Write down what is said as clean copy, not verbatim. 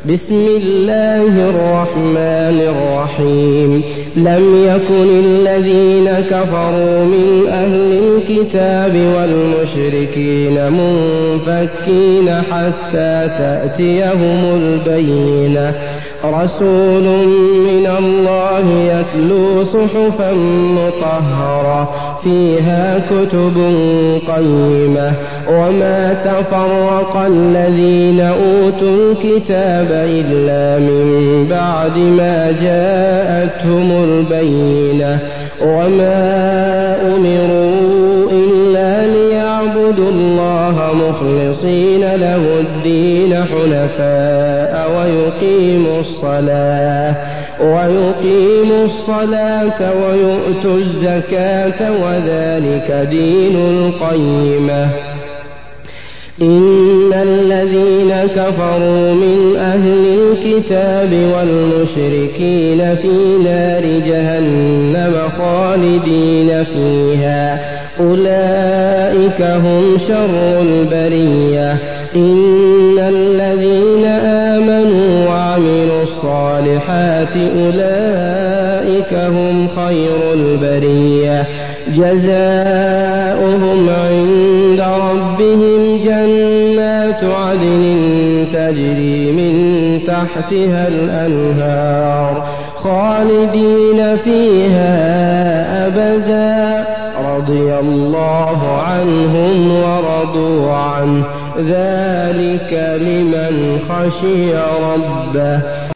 بسم الله الرحمن الرحيم لم يكن الذين كفروا من أهل الكتاب والمشركين منفكين حتى تأتيهم البينة رسول من الله يتلو صحفا مطهرة فيها كتب قيمة وما تفرق الذين أوتوا الكتاب إلا من بعد ما جاءتهم البينة وما أمروا إلا ليعبدوا الله مخلصين له الدين حنفاء ويقيموا الصلاة ويؤتوا الزكاة وذلك دين القيمة إن الذين كفروا من أهل الكتاب والمشركين في نار جهنم خالدين فيها أولئك هم شر البرية إن الذين آمنوا وعملوا الصالحات أولئك هم خير البرية جزاؤهم عند ربهم جنات عدن تجري من تحتها الأنهار خالدين فيها أبدا رضي الله عنهم ورضوا عنه ذلك لمن خشي ربه